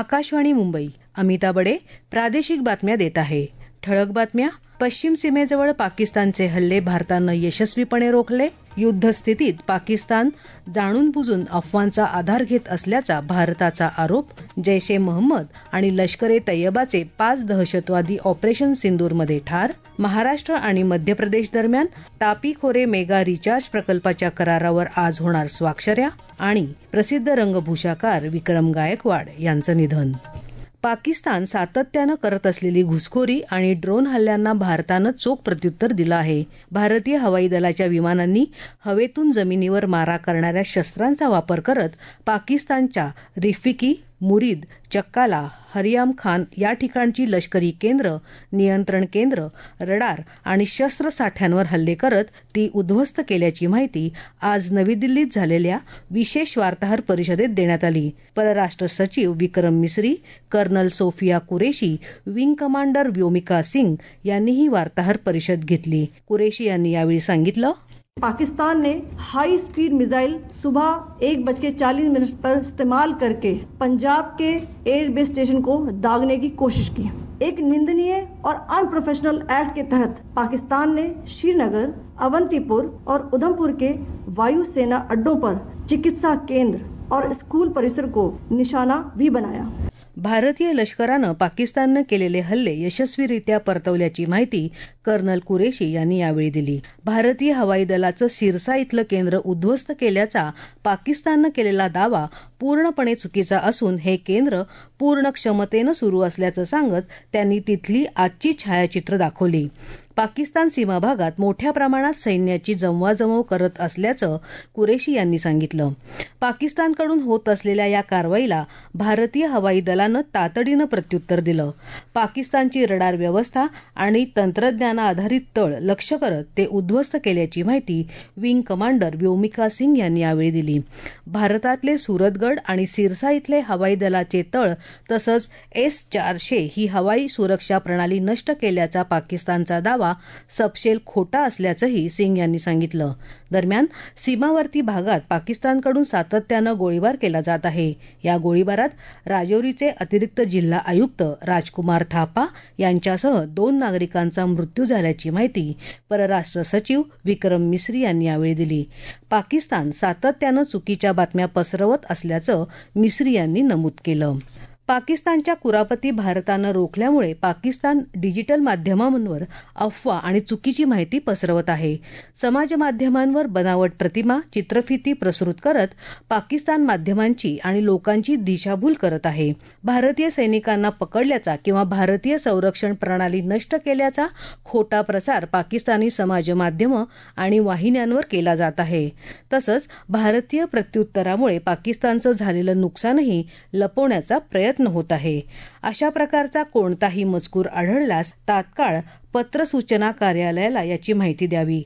आकाशवाणी मुंबई. अमिता बडे प्रादेशिक बातम्या देत आहे. ठळक बातम्या. पश्चिम सीमेजवळ पाकिस्तानचे हल्ले भारतानं यशस्वीपणे रोखले. युद्धस्थितीत पाकिस्तान जाणून बुजून अफवांचा आधार घेत असल्याचा भारताचा आरोप. जैश ए मोहम्मद आणि लष्कर ए तय्यबाचे 5 दहशतवादी ऑपरेशन सिंदूरमध्ये ठार. महाराष्ट्र आणि मध्य प्रदेश दरम्यान तापी खोरे मेगा रिचार्ज प्रकल्पाच्या करारावर आज होणार स्वाक्षऱ्या. आणि प्रसिद्ध रंगभूषाकार विक्रम गायकवाड यांचं निधन. पाकिस्तान सातत्यानं करत असलेली घुसखोरी आणि ड्रोन हल्ल्यांना भारतानं चोख प्रत्युत्तर दिलं आहे. भारतीय हवाई दलाच्या विमानांनी हवेतून जमिनीवर मारा करणाऱ्या शस्त्रांचा वापर करत पाकिस्तानच्या रिफिकी, मुरीद, चक्काला, हरियाम खान या ठिकाणची लष्करी केंद्र, नियंत्रण केंद्र, रडार आणि शस्त्रसाठ्यांवर हल्ले करत ती उद्ध्वस्त केल्याची माहिती आज नवी दिल्लीत झालेल्या विशेष वार्ताहर परिषदेत देण्यात आली. परराष्ट्र सचिव Vikram Misri, colonel Sofiya Qureshi, wing commander Vyomika Singh यांनी ही वार्ताहर परिषद घेतली. कुरेशी यांनी यावेळी सांगितलं, पाकिस्तान ने हाई स्पीड मिसाइल सुबह 1:40 पर इस्तेमाल करके पंजाब के एयरबेस स्टेशन को दागने की कोशिश की. एक निंदनीय और अनप्रोफेशनल एक्ट के तहत पाकिस्तान ने श्रीनगर, अवंतीपुर और उधमपुर के वायुसेना अड्डों पर चिकित्सा केंद्र और स्कूल परिसर को निशाना भी बनाया. भारतीय लष्करानं पाकिस्ताननं केलेले हल्ले यशस्वीरित्या परतवल्याची माहिती कर्नल कुरेशी यांनी यावेळी दिली. भारतीय हवाई दलाचं सिरसा इथलं केंद्र उद्ध्वस्त केल्याचा पाकिस्ताननं केलेला दावा पूर्णपणे चुकीचा असून हे केंद्र पूर्ण क्षमतेनं सुरू असल्याचं सांगत त्यांनी तिथली आजची छायाचित्र दाखवली. पाकिस्तान सीमा भागात मोठ्या प्रमाणात सैन्याची जमवाजमव करत असल्याचं कुरेशी यांनी सांगितलं. पाकिस्तानकडून होत असलेल्या या कारवाईला भारतीय हवाई दलानं तातडीनं प्रत्युत्तर दिलं. पाकिस्तानची रडार व्यवस्था आणि तंत्रज्ञानाधारित तळ लक्ष्य करत ते उद्ध्वस्त केल्याची माहिती विंग कमांडर व्योमिका सिंग यांनी यावेळी दिली. भारतातले सुरतगड आणि सिरसा इथले हवाई दलाचे तळ तसंच S-400 ही हवाई सुरक्षा प्रणाली नष्ट केल्याचा पाकिस्तानचा दावा सपशेल खोटा असल्याचंही सिंग यांनी सांगितलं. दरम्यान सीमावर्ती भागात पाकिस्तानकडून सातत्यानं गोळीबार केला जात आहे. या गोळीबारात राजौरीचे अतिरिक्त जिल्हा आयुक्त राजकुमार थापा यांच्यासह 2 नागरिकांचा मृत्यू झाल्याची माहिती परराष्ट्र सचिव विक्रम मिस्री यांनी यावेळी दिली. पाकिस्तान सातत्यानं चुकीच्या बातम्या पसरवत असल्याचं मिस्री यांनी नमूद केलं. पाकिस्तानच्या कुरापती भारतानं रोखल्यामुळे पाकिस्तान डिजिटल माध्यमांवर अफवा आणि चुकीची माहिती पसरवत आहे. समाज माध्यमांवर बनावट प्रतिमा, चित्रफिती प्रसृत करत पाकिस्तान माध्यमांची आणि लोकांची दिशाभूल करत आहे. भारतीय सैनिकांना पकडल्याचा किंवा भारतीय संरक्षण प्रणाली नष्ट केल्याचा खोटा प्रसार पाकिस्तानी समाज माध्यमं आणि वाहिन्यांवर केला जात आहे. तसंच भारतीय प्रत्युत्तरामुळे पाकिस्तानचं झालेलं नुकसानही लपवण्याचा प्रयत्न होत आहे. अशा प्रकारचा कोणताही मजकूर आढळल्यास तात्काळ पत्र सूचना कार्यालयाला याची माहिती द्यावी.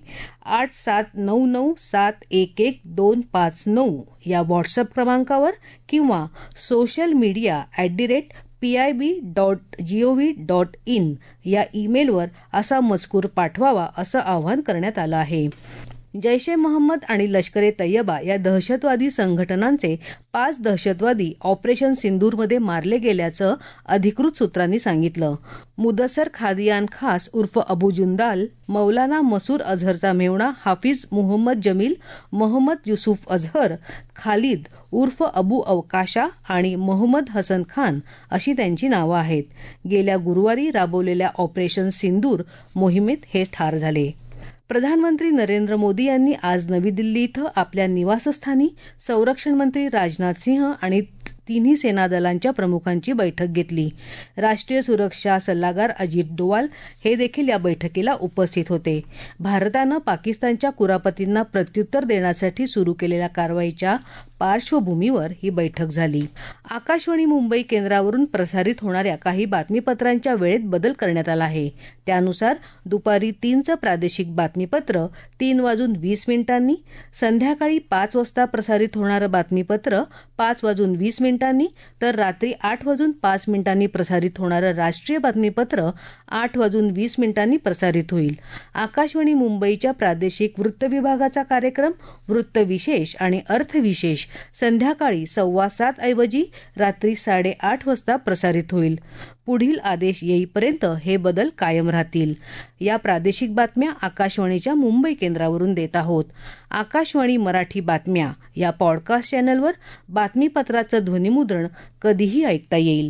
8799711259 या व्हॉट्सअप क्रमांकावर किंवा सोशल मीडिया @pib.gov.in या ईमेलवर असा मजकूर पाठवावा असं आवाहन करण्यात आलं आहे. जैश ए मोहम्मद आणि लष्कर ए तय्यबा या दहशतवादी संघटनांचे 5 दहशतवादी ऑपरेशन सिंदूरमध्ये मारले गेल्याचं अधिकृत सूत्रांनी सांगितलं. मुदस्सर खादियान खास उर्फ अबू जुंदाल, मौलाना मसूर अझहरचा मेव्हणा हाफिज मुहम्मद जमील, मोहम्मद युसुफ अझहर, खालिद उर्फ अबू अवकाशा आणि मोहम्मद हसन खान अशी त्यांची नावं आहेत. गेल्या गुरुवारी राबवलेल्या ऑपरेशन सिंदूर मोहिमेत हे ठार झाले. प्रधानमंत्री नरेंद्र मोदी यांनी आज नवी दिल्ली इथं आपल्या निवासस्थानी संरक्षण मंत्री राजनाथ सिंह आणि तिन्ही सेना दलांच्या प्रमुखांची बैठक घेतली. राष्ट्रीय सुरक्षा सल्लागार अजित डोवाल हे देखील या बैठकीला उपस्थित होते. भारतानं पाकिस्तानच्या कुरापतींना प्रत्युत्तर देण्यासाठी सुरू केलेल्या कारवाईच्या पार्श्वभूमीवर ही बैठक झाली. आकाशवाणी मुंबई केंद्रावरून प्रसारित होणाऱ्या काही बातमीपत्रांच्या वेळेत बदल करण्यात आला आहे. त्यानुसार दुपारी 3चं प्रादेशिक बातमीपत्र 3:20 संध्याकाळी 5 वाजता प्रसारित होणारं बातमीपत्र 5:20 तर रात्री 8:05 प्रसारित होणारं राष्ट्रीय बातमीपत्र 8:20 प्रसारित होईल. आकाशवाणी मुंबईच्या प्रादेशिक वृत्त विभागाचा कार्यक्रम वृत्त विशेष आणि अर्थविशेष संध्याकाळी 7:15 ऐवजी रात्री 8:30 वाजता प्रसारित होईल. पुढील आदेश येईपर्यंत हे बदल कायम राहतील. या प्रादेशिक बातम्या आकाशवाणीच्या मुंबई केंद्रावरून देत आहोत. आकाशवाणी मराठी बातम्या या पॉडकास्ट चॅनलवर बातमीपत्राचं ध्वनिमुद्रण कधीही ऐकता येईल.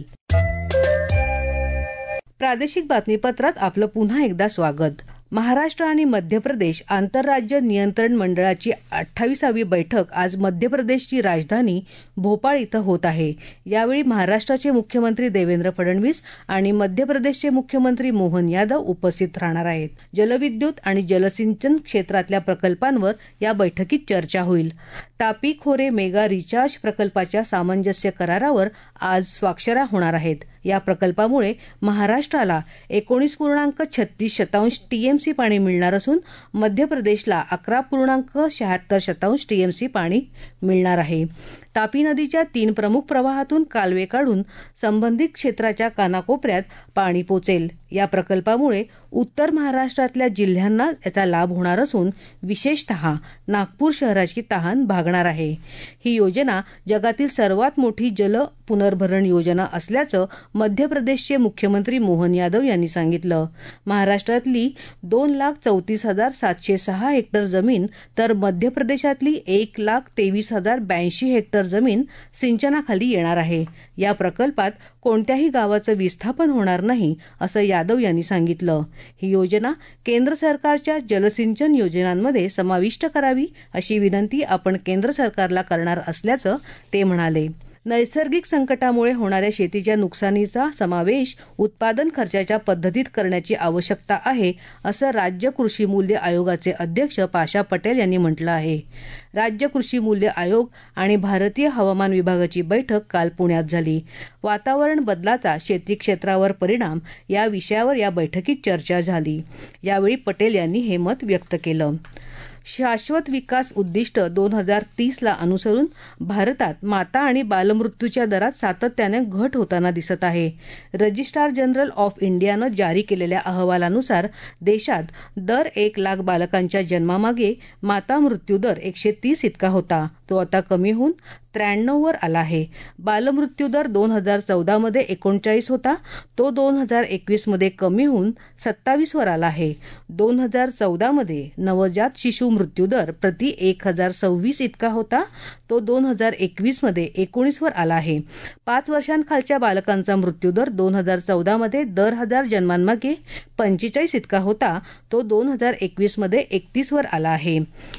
प्रादेशिक बातमीपत्रात आपलं पुन्हा एकदा स्वागत. महाराष्ट्र आणि मध्य प्रदेश आंतरराज्य नियंत्रण मंडळाची 28वी बैठक आज मध्य प्रदेशची राजधानी भोपाळ इथं होत आहे. यावेळी महाराष्ट्राचे मुख्यमंत्री देवेंद्र फडणवीस आणि मध्य प्रदेशचे मुख्यमंत्री मोहन यादव उपस्थित राहणार आहेत. जलविद्युत आणि जलसिंचन क्षेत्रातल्या प्रकल्पांवर या बैठकीत चर्चा होईल. तापी खोरे मेगा रिचार्ज प्रकल्पाच्या सामंजस्य करारावर आज स्वाक्षऱ्या होणार आहेत. या प्रकल्पामुळे महाराष्ट्राला 19.36 टीएमसी पाणी मिळणार असून मध्य प्रदेशला 11.76 टीएमसी पाणी मिळणार आहे. तापी नदीच्या 3 प्रमुख प्रवाहातून कालवे काढून संबंधित क्षेत्राच्या कानाकोपऱ्यात पाणी पोचेल. या प्रकल्पामुळे उत्तर महाराष्ट्रातल्या जिल्ह्यांना याचा लाभ होणार असून विशेषतः नागपूर शहराची तहान भागणार आहे. ही योजना जगातील सर्वात मोठी जल पुनर्भरण योजना असल्याचं मध्य प्रदेशचे मुख्यमंत्री मोहन यादव यांनी सांगितलं. महाराष्ट्रातली 2,34,706 हेक्टर जमीन तर मध्य प्रदेशातली 1,23,082 हेक्टर जमीन सिंचनाखाली येणार आहे. या प्रकल्पात कोणत्याही गावाचं विस्थापन होणार नाही असं यादव यांनी सांगितलं. ही योजना केंद्र सरकारच्या जलसिंचन योजनांमध्ये समाविष्ट करावी अशी विनंती आपण केंद्र सरकारला करणार असल्याचं ते म्हणाले. नैसर्गिक संकटामुळे होणाऱ्या शेतीच्या नुकसानीचा समावेश उत्पादन खर्चाच्या पद्धतीत करण्याची आवश्यकता आहे असं राज्य कृषी मूल्य आयोगाचे अध्यक्ष पाशा पटेल यांनी म्हटलं आहे. राज्य कृषी मूल्य आयोग आणि भारतीय हवामान विभागाची बैठक काल पुण्यात झाली. वातावरण बदलाचा शेती क्षेत्रावर परिणाम या विषयावर या बैठकीत चर्चा झाली. यावेळी पटेल यांनी हे मत व्यक्त केलं. शाश्वत विकास उद्दिष्ट 2030 ला अनुसरून भारतात माता आणि बालमृत्यूच्या दरात सातत्याने घट होताना दिसत आहे. रजिस्ट्रार जनरल ऑफ इंडियानं जारी केलेल्या अहवालानुसार देशात दर 1 लाख बालकांच्या जन्मामागे माता मृत्यू दर 130 इतका होता. तो आता कमी होऊन 93 वर आला आहे. बालमृत्यू दर 2014 मध्ये 39 होता. तो 2021 मध्ये कमी होऊन 27 वर आला आहे. 2014 मध्ये नवजात शिशु मृत्यू दर प्रति 1026 इतका होता. तो 2021 मध्ये 19 वर आला आहे. 5 वर्षांखालच्या बालकांचा मृत्यू दर 2014 मध्ये दर 1000 जन्मांमागे 45 इतका होता. तो 2021 मध्ये 31 वर आला आहे.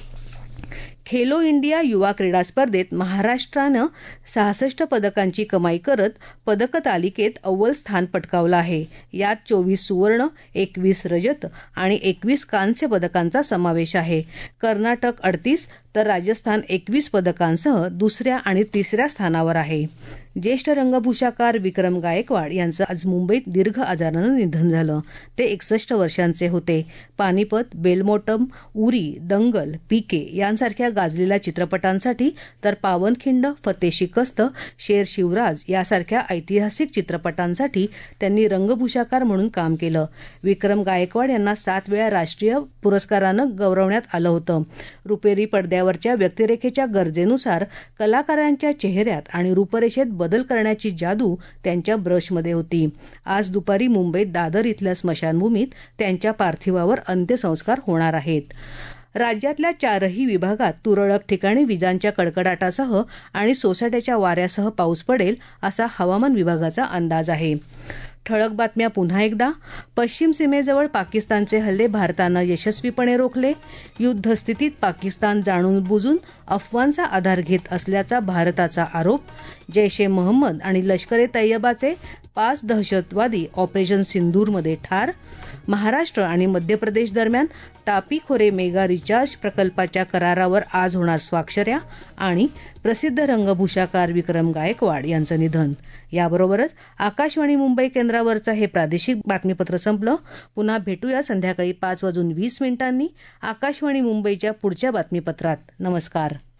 खेलो इंडिया युवा क्रीडा स्पर्धेत महाराष्ट्रानं 66 पदकांची कमाई करत पदक तालिकेत अव्वल स्थान पटकावलं आहे. यात 24 सुवर्ण, 21 रजत आणि 21 कांस्य पदकांचा समावेश आहे. कर्नाटक 38 तर राजस्थान 21 पदकांसह दुसऱ्या आणि तिसऱ्या स्थानावर आहे. ज्येष्ठ रंगभूषाकार विक्रम गायकवाड यांचं आज मुंबईत दीर्घ आजारानं निधन झालं. ते 61 वर्षांचे होते. पानिपत, बेलमोटम, उरी, दंगल, पीके यांसारख्या गाजलेल्या चित्रपटांसाठी तर पावनखिंड, फते शिकस्त, शेर शिवराज यासारख्या ऐतिहासिक चित्रपटांसाठी त्यांनी रंगभूषाकार म्हणून काम केलं. विक्रम गायकवाड यांना 7 वेळा राष्ट्रीय पुरस्कारानं गौरवण्यात आलं होतं. रुपेरी पडद्यावरच्या व्यक्तिरेखेच्या गरजेनुसार कलाकारांच्या चेहऱ्यात आणि रूपरेषेत बदल करण्याची जादू त्यांच्या ब्रशमध्ये होती. आज दुपारी मुंबईत दादर इथल्या स्मशानभूमीत त्यांच्या पार्थिवावर अंत्यसंस्कार होणार आहेत. राज्यातल्या 4ही विभागात तुरळक ठिकाणी विजांच्या कडकडाटासह आणि सोसाट्याच्या वाऱ्यासह पाऊस पडेल असा हवामान विभागाचा अंदाज आहे. ठळक बातम्या पुन्हा एकदा. पश्चिम सीमेजवळ पाकिस्तानचे हल्ले भारतानं यशस्वीपणे रोखले. युद्धस्थितीत पाकिस्तान जाणून बुजून अफवांचा आधार घेत असल्याचा भारताचा आरोप. जैश ए मोहम्मद आणि लष्कर ए तैयबाचे 5 दहशतवादी ऑपरेशन सिंदूरमध्ये ठार. महाराष्ट्र आणि मध्य प्रदेश दरम्यान तापी खोरे मेगा रिचार्ज प्रकल्पाच्या करारावर आज होणार स्वाक्षऱ्या. आणि प्रसिद्ध रंगभूषाकार विक्रम गायकवाड यांचं निधन. याबरोबरच आकाशवाणी मुंबई केंद्रावरचं हे प्रादेशिक बातमीपत्र संपलं. पुन्हा भेटूया संध्याकाळी 5:20 आकाशवाणी मुंबईच्या पुढच्या बातमीपत्रात. नमस्कार.